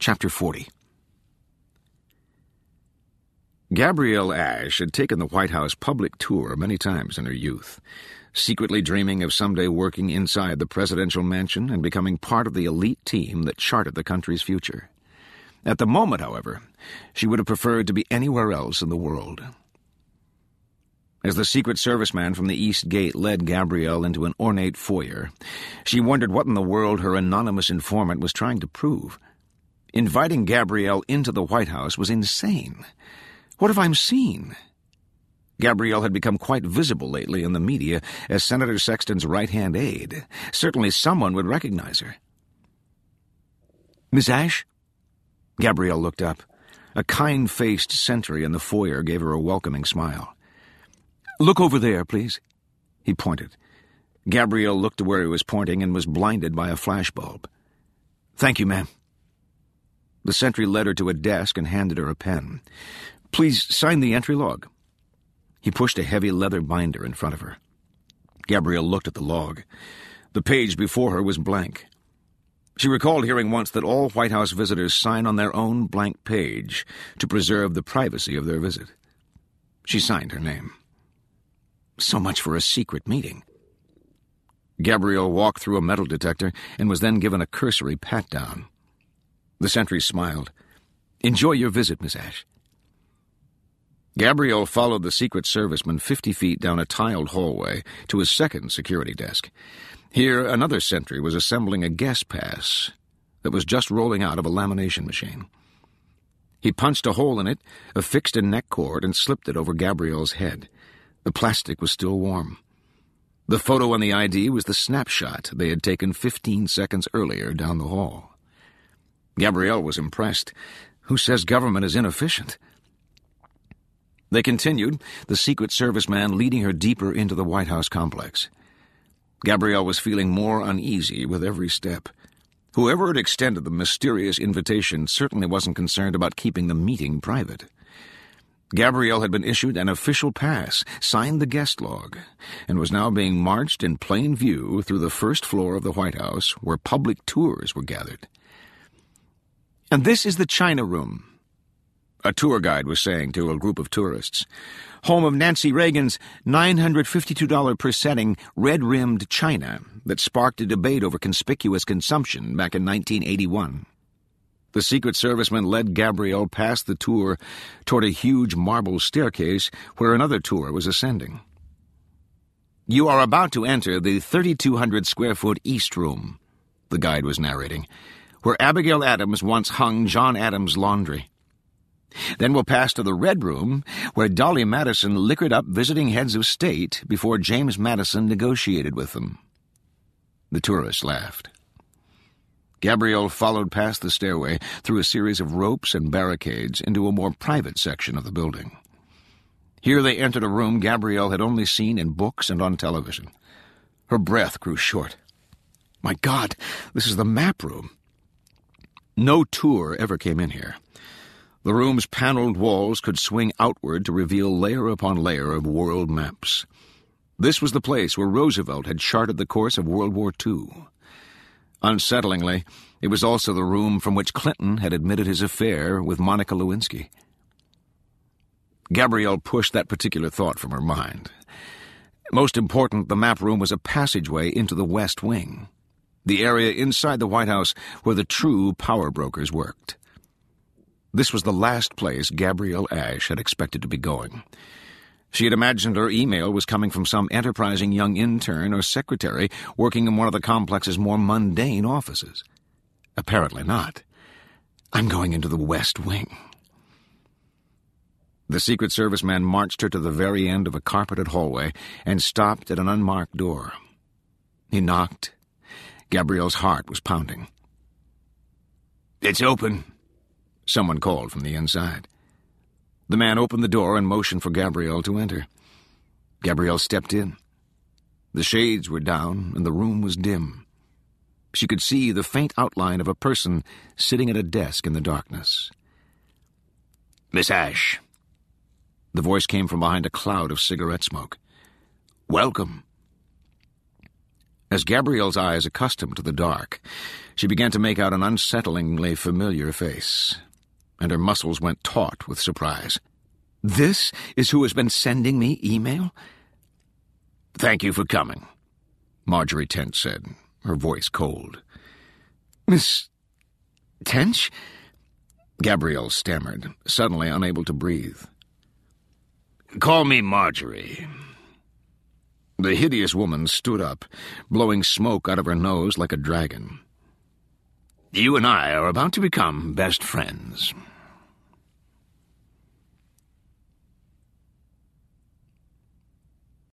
Chapter 40. Gabrielle Ashe had taken the White House public tour many times in her youth, secretly dreaming of someday working inside the presidential mansion and becoming part of the elite team that charted the country's future. At the moment, however, she would have preferred to be anywhere else in the world. As the Secret Service man from the East Gate led Gabrielle into an ornate foyer, she wondered what in the world her anonymous informant was trying to prove. Inviting Gabrielle into the White House was insane. What have I seen? Gabrielle had become quite visible lately in the media as Senator Sexton's right-hand aide. Certainly someone would recognize her. "Miss Ashe?" Gabrielle looked up. A kind-faced sentry in the foyer gave her a welcoming smile. "Look over there, please." He pointed. Gabrielle looked to where he was pointing and was blinded by a flashbulb. "Thank you, ma'am." The sentry led her to a desk and handed her a pen. "Please sign the entry log." He pushed a heavy leather binder in front of her. Gabrielle looked at the log. The page before her was blank. She recalled hearing once that all White House visitors sign on their own blank page to preserve the privacy of their visit. She signed her name. So much for a secret meeting. Gabrielle walked through a metal detector and was then given a cursory pat-down. The sentry smiled. "Enjoy your visit, Miss Ashe." Gabrielle followed the Secret Serviceman 50 feet down a tiled hallway to his second security desk. Here, another sentry was assembling a guest pass that was just rolling out of a lamination machine. He punched a hole in it, affixed a neck cord, and slipped it over Gabrielle's head. The plastic was still warm. The photo on the ID was the snapshot they had taken 15 seconds earlier down the hall. Gabrielle was impressed. Who says government is inefficient? They continued, the Secret Service man leading her deeper into the White House complex. Gabrielle was feeling more uneasy with every step. Whoever had extended the mysterious invitation certainly wasn't concerned about keeping the meeting private. Gabrielle had been issued an official pass, signed the guest log, and was now being marched in plain view through the first floor of the White House, where public tours were gathered. "And this is the China Room," a tour guide was saying to a group of tourists. "Home of Nancy Reagan's $952 per setting red-rimmed china that sparked a debate over conspicuous consumption back in 1981. The Secret Serviceman led Gabrielle past the tour toward a huge marble staircase where another tour was ascending. "You are about to enter the 3,200-square-foot East Room," the guide was narrating, "where Abigail Adams once hung John Adams' laundry. Then we'll pass to the Red Room, where Dolly Madison liquored up visiting heads of state before James Madison negotiated with them." The tourists laughed. Gabrielle followed past the stairway through a series of ropes and barricades into a more private section of the building. Here they entered a room Gabrielle had only seen in books and on television. Her breath grew short. My God, this is the map room. No tour ever came in here. The room's paneled walls could swing outward to reveal layer upon layer of world maps. This was the place where Roosevelt had charted the course of World War II. Unsettlingly, it was also the room from which Clinton had admitted his affair with Monica Lewinsky. Gabrielle pushed that particular thought from her mind. Most important, the map room was a passageway into the West Wing, the area inside the White House where the true power brokers worked. This was the last place Gabrielle Ashe had expected to be going. She had imagined her email was coming from some enterprising young intern or secretary working in one of the complex's more mundane offices. Apparently not. I'm going into the West Wing. The Secret Service man marched her to the very end of a carpeted hallway and stopped at an unmarked door. He knocked. Gabrielle's heart was pounding. "It's open," someone called from the inside. The man opened the door and motioned for Gabrielle to enter. Gabrielle stepped in. The shades were down and the room was dim. She could see the faint outline of a person sitting at a desk in the darkness. "Miss Ashe." The voice came from behind a cloud of cigarette smoke. "Welcome." As Gabrielle's eyes accustomed to the dark, she began to make out an unsettlingly familiar face, and her muscles went taut with surprise. "This is who has been sending me email?" "Thank you for coming," Marjorie Tench said, her voice cold. "Miss Tench?" Gabrielle stammered, suddenly unable to breathe. "Call me Marjorie." The hideous woman stood up, blowing smoke out of her nose like a dragon. "You and I are about to become best friends."